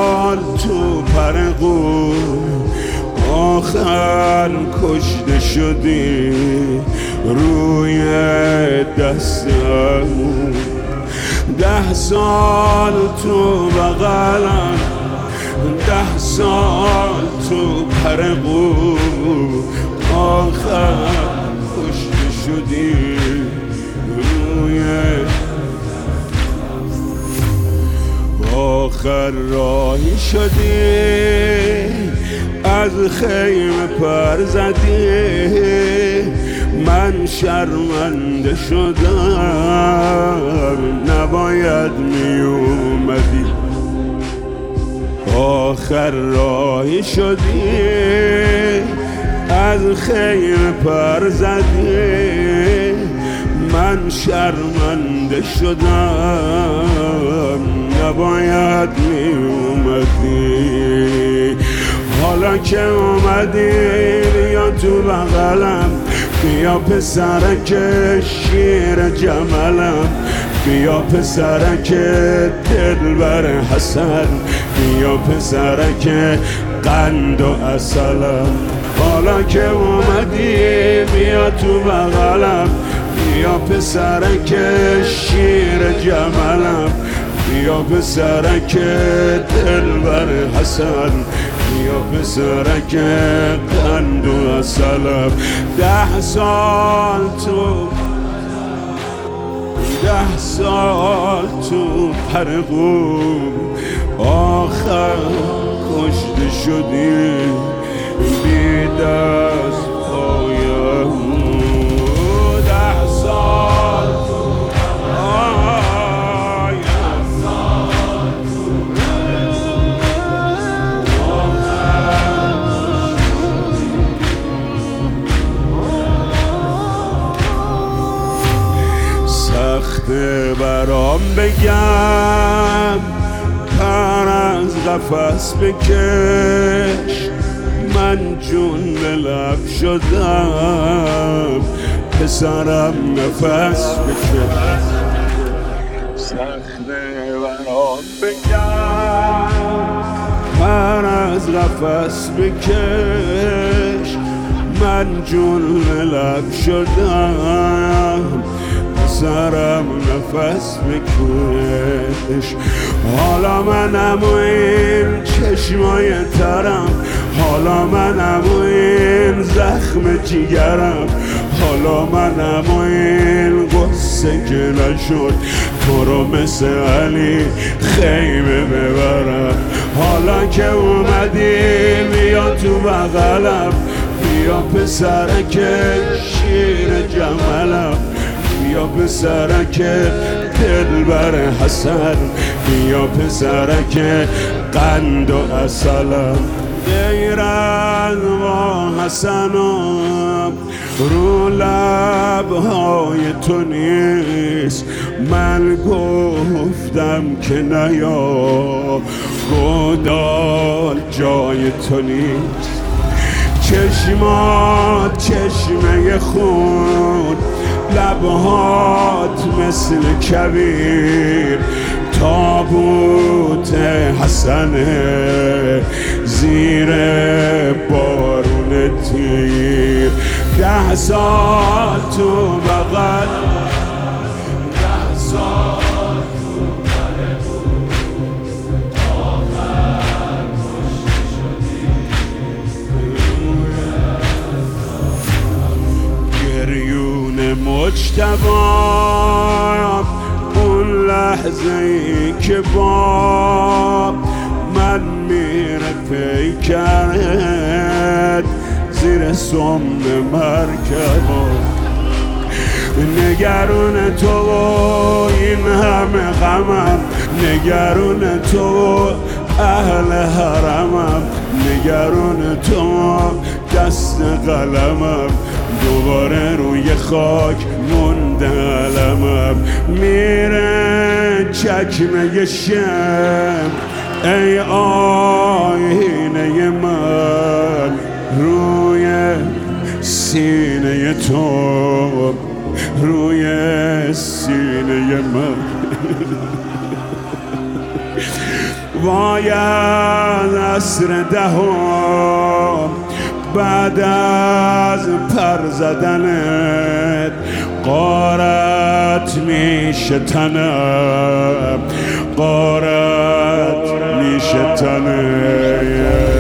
سال تو پرقو آخر کشته شدی روی دستم. 10 سال تو بغلم، 10 سال تو پرقو آخر کشته شدی روی آخر راهی شدی از خیمه پر زدی. من شرمنده شدم نباید می اومدی. آخر راهی شدی از خیمه پر زدی. من شرمنده شدم نباید می اومدی. حالا که اومدی بیا تو بغلم، بیا پسرک شیر جملم، بیا پسرک دلبر حسن، بیا پسرک قند و عسلم. حالا که اومدی بیا تو بغلم، بیا پسرک شیر جملم، بیا پسرک دلبر حسن، بیا پسرک قند و عسلم. 10 سال تو 10 سال تو پرقو آخر کشته شدی بی دست پایم. 10 سال تو سخته برام بگم پر از قفس بکش، من جون به لب شدم پسرم نفس بکش. سخته برام بگم پر از قفس بکش، من جون به لب شدم سرم نفس بکش. حالا منم و این چشمای ترم، حالا منم و این زخم جیگرم، حالا منم و این قصه که نشد تو رو مثل علی خیمه ببرم. حالا که اومدی بیا تو بغلم، بیا پسرک شیر جملم، بیا پسرک دلبر حسن، بیا پسرک قند و عسلم. غیر از ما حسنم رو لبهای تو نیست، من گفتم که نیا گودال جای تو نیست. چشمات چشمه خون، لبهات مثل کبیر، تابوت حسنه زیر بارون تیر. 10 سال تو بغل، 10 سال تو پرقو آخر کشته شدی. گریون مجتبی اون لحظه ای که با من میره پیکرت زیر سم مرکب، نگرون تو این همه غمم، نگرون تو اهل حرمم، نگرون تو دست قلمم، دوباره روی خاک مونده علمم. میره چکمه شم ای آینه من، روی سینه تو، روی سینه من. وای از عصر دهم بعد از پر زدنت غارت میشه تنم، غارت میشه تنم.